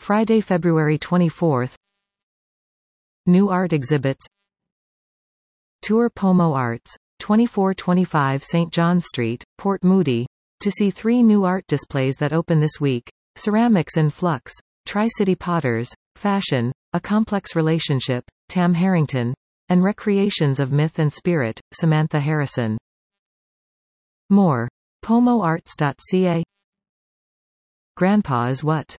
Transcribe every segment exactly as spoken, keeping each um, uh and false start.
Friday, February twenty-fourth. New art exhibits. Tour Pomo Arts, twenty-four twenty-five Saint John Street, Port Moody, to see three new art displays that open this week: Ceramics in Flux, Tri-City Potters, Fashion, A Complex Relationship, Tam Harrington, and Recreations of Myth and Spirit, Samantha Harrison. More. pomo arts dot c a. Grandpa is What?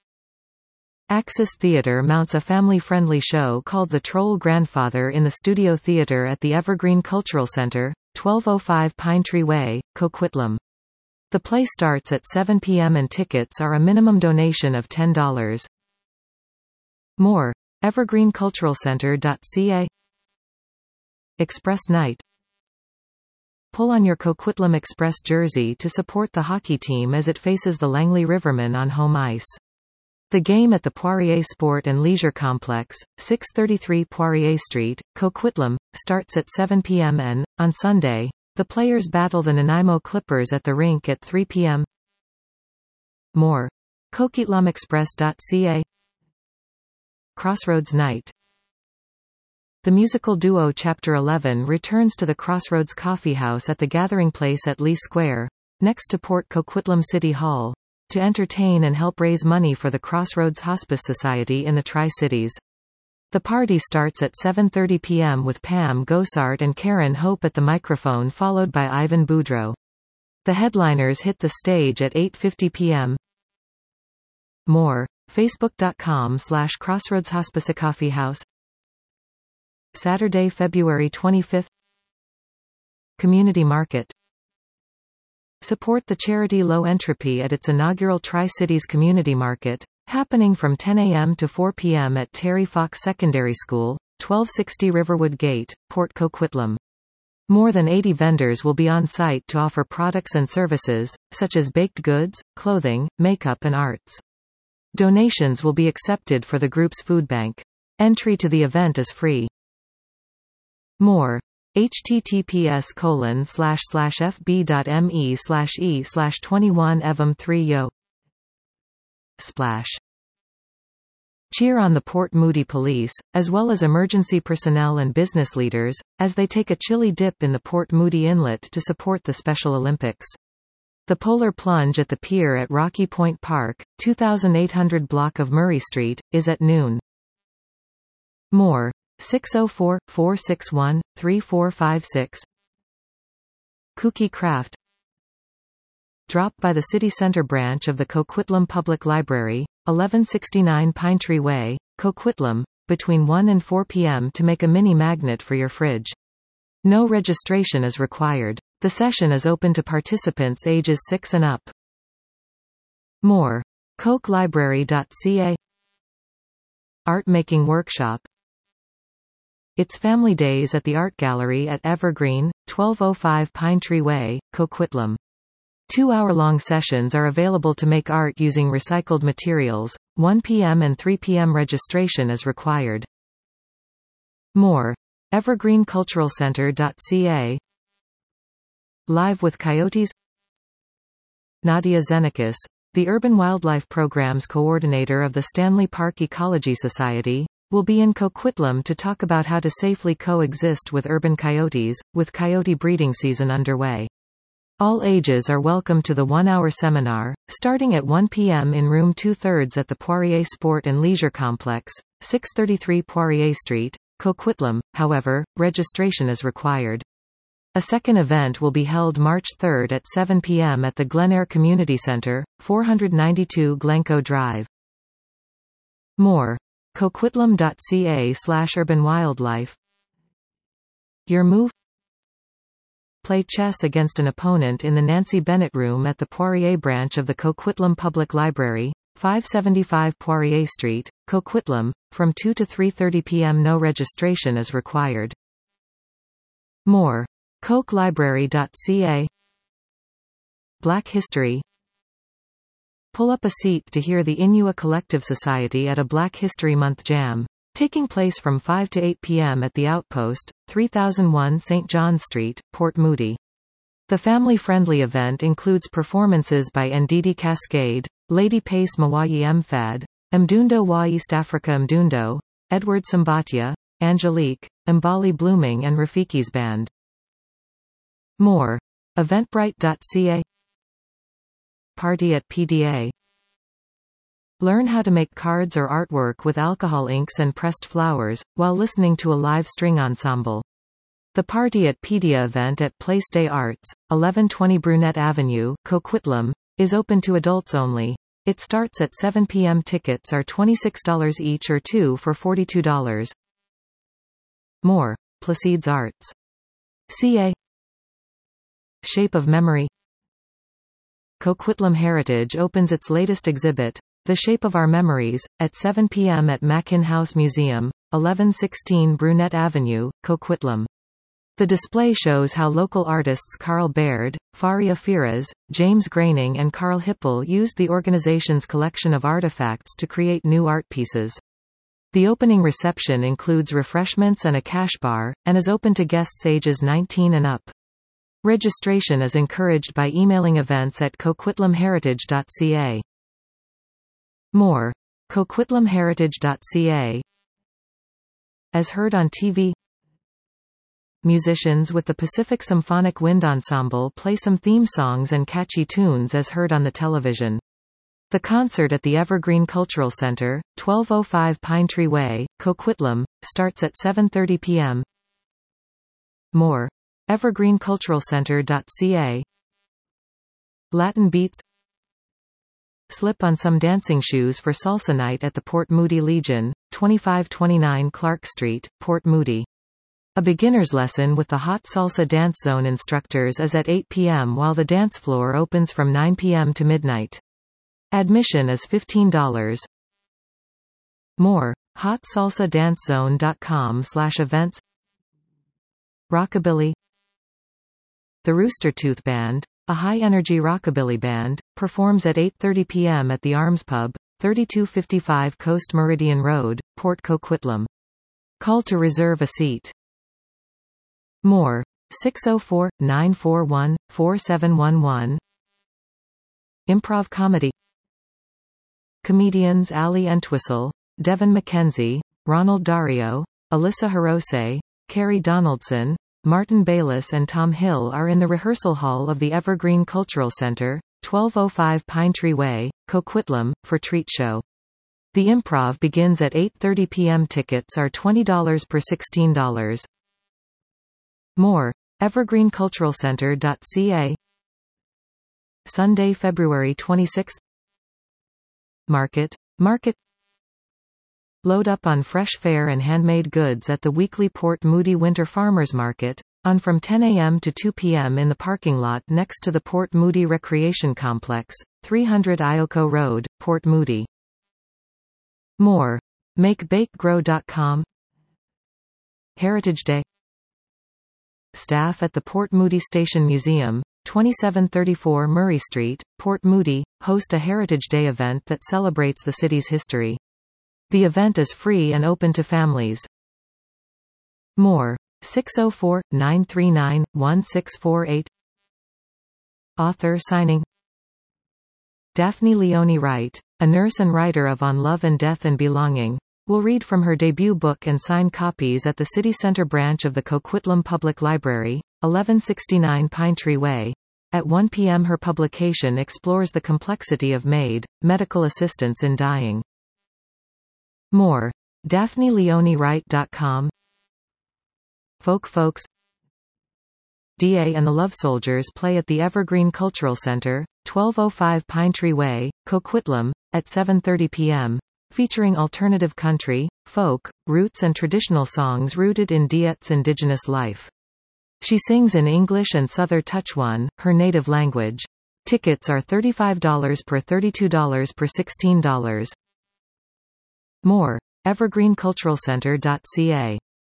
Axis Theatre mounts a family-friendly show called The Troll Grandfather in the Studio Theatre at the Evergreen Cultural Center, twelve oh five Pine Tree Way, Coquitlam. The play starts at seven p m and tickets are a minimum donation of ten dollars. More. evergreen cultural center dot c a. Express Night. Pull on your Coquitlam Express jersey to support the hockey team as it faces the Langley Rivermen on home ice. The game at the Poirier Sport and Leisure Complex, six thirty-three Poirier Street, Coquitlam, starts at seven p m and, on Sunday, the players battle the Nanaimo Clippers at the rink at three p m More. coquitlam express dot c a. Crossroads Night. The musical duo Chapter eleven returns to the Crossroads Coffee House at the Gathering Place at Lee Square, next to Port Coquitlam City Hall, to entertain and help raise money for the Crossroads Hospice Society in the Tri-Cities. The party starts at seven thirty p m with Pam Gosart and Karen Hope at the microphone, followed by Ivan Boudreau. The headliners hit the stage at eight fifty p m More. facebook.com slash Crossroads Hospice Coffee House. Saturday, February twenty-fifth. Community Market. Support the charity Low Entropy at its inaugural Tri-Cities Community Market, happening from ten a m to four p m at Terry Fox Secondary School, twelve sixty Riverwood Gate, Port Coquitlam. More than eighty vendors will be on site to offer products and services, such as baked goods, clothing, makeup and arts. Donations will be accepted for the group's food bank. Entry to the event is free. More. https colon slash slash fb.me slash e slash 21 evm 3 yo. Splash. Cheer on the Port Moody Police, as well as emergency personnel and business leaders, as they take a chilly dip in the Port Moody Inlet to support the Special Olympics. The Polar Plunge at the pier at Rocky Point Park, twenty-eight hundred block of Murray Street, is at noon. More. six oh four, four six one, three four five six. Kooky Craft. Drop by the City Center branch of the Coquitlam Public Library, eleven sixty-nine Pine Tree Way, Coquitlam, between one and four p m to make a mini magnet for your fridge. No registration is required. The session is open to participants ages six and up. More. coke library dot c a. Art Making Workshop. It's Family Days at the Art Gallery at Evergreen, twelve oh five Pine Tree Way, Coquitlam. Two-hour-long sessions are available to make art using recycled materials. one p m and three p m registration is required. More. evergreen cultural center dot c a. Live with Coyotes. Nadia Zenikis, the Urban Wildlife Programs Coordinator of the Stanley Park Ecology Society, will be in Coquitlam to talk about how to safely coexist with urban coyotes, with coyote breeding season underway. All ages are welcome to the one-hour seminar, starting at one p m in room two-thirds at the Poirier Sport and Leisure Complex, six thirty-three Poirier Street, Coquitlam. However, registration is required. A second event will be held March third at seven p m at the Glenair Community Center, four ninety-two Glencoe Drive. More. coquitlam dot c a slash urban wildlife. Your move? Play chess against an opponent in the Nancy Bennett Room at the Poirier branch of the Coquitlam Public Library, five seventy-five Poirier Street, Coquitlam, from two to three thirty p m No registration is required. More. coke library dot c a. Black History. Pull up a seat to hear the Inua Collective Society at a Black History Month Jam, taking place from five to eight p m at the Outpost, three thousand one Saint John Street, Port Moody. The family-friendly event includes performances by Ndidi Cascade, Lady Pace Mawayi Mfad, Mdundo wa East Africa Mdundo, Edward Sambatia, Angelique, Mbali Blooming and Rafiki's Band. More. Eventbrite dot c a. Party at P D A. Learn how to make cards or artwork with alcohol inks and pressed flowers, while listening to a live string ensemble. The Party at P D A event at Place des Arts, eleven twenty Brunette Avenue, Coquitlam, is open to adults only. It starts at seven p m Tickets are twenty-six dollars each or two for forty-two dollars. More. Placides Arts. C A. Shape of Memory. Coquitlam Heritage opens its latest exhibit, The Shape of Our Memories, at seven p m at Mackin House Museum, eleven sixteen Brunette Avenue, Coquitlam. The display shows how local artists Carl Baird, Faria Firas, James Graining and Carl Hippel used the organization's collection of artifacts to create new art pieces. The opening reception includes refreshments and a cash bar, and is open to guests ages nineteen and up. Registration is encouraged by emailing events at coquitlam heritage dot c a. More. coquitlam heritage dot c a. As heard on T V. Musicians with the Pacific Symphonic Wind Ensemble play some theme songs and catchy tunes as heard on the television. The concert at the Evergreen Cultural Center, twelve oh five Pine Tree Way, Coquitlam, starts at seven thirty p m More. evergreen cultural center dot c a. Latin Beats. Slip on some dancing shoes for salsa night at the Port Moody Legion, twenty-five twenty-nine Clark Street, Port Moody. A beginner's lesson with the Hot Salsa Dance Zone instructors is at eight p m while the dance floor opens from nine p m to midnight. Admission is fifteen dollars. More. hot salsa dance zone dot com slash events. Rockabilly. The Rooster Tooth Band, a high-energy rockabilly band, performs at eight thirty p m at the Arms Pub, thirty-two fifty-five Coast Meridian Road, Port Coquitlam. Call to reserve a seat. More. six oh four, nine four one, four seven one one. Improv Comedy. Comedians Ali Entwistle, Devin McKenzie, Ronald Dario, Alyssa Hirose, Carrie Donaldson, Martin Bayless and Tom Hill are in the rehearsal hall of the Evergreen Cultural Center, twelve oh five Pine Tree Way, Coquitlam, for Treat Show. The improv begins at eight thirty p m Tickets are twenty dollars per sixteen dollars. More. evergreen cultural center dot c a. Sunday, February twenty-sixth. Market. Market. Load up on fresh fare and handmade goods at the weekly Port Moody Winter Farmers Market, on from ten a m to two p m in the parking lot next to the Port Moody Recreation Complex, three hundred Ioko Road, Port Moody. More. make bake grow dot com. Heritage Day. Staff at the Port Moody Station Museum, twenty-seven thirty-four Murray Street, Port Moody, host a Heritage Day event that celebrates the city's history. The event is free and open to families. More. six oh four, nine three nine, one six four eight. Author signing. Daphne Leone Wright, a nurse and writer of On Love and Death and Belonging, will read from her debut book and sign copies at the City Center branch of the Coquitlam Public Library, eleven sixty-nine Pine Tree Way. At one p m her publication explores the complexity of MAID, medical assistance in dying. More. daphne leone wright dot com. Folk Folks. D A and the Love Soldiers play at the Evergreen Cultural Center, twelve oh five Pine Tree Way, Coquitlam, at seven thirty p m, featuring alternative country, folk, roots and traditional songs rooted in Diet's indigenous life. She sings in English and Souther Tuchwan, her native language. Tickets are thirty-five dollars per thirty-two dollars per sixteen dollars. More. evergreen cultural center dot c a.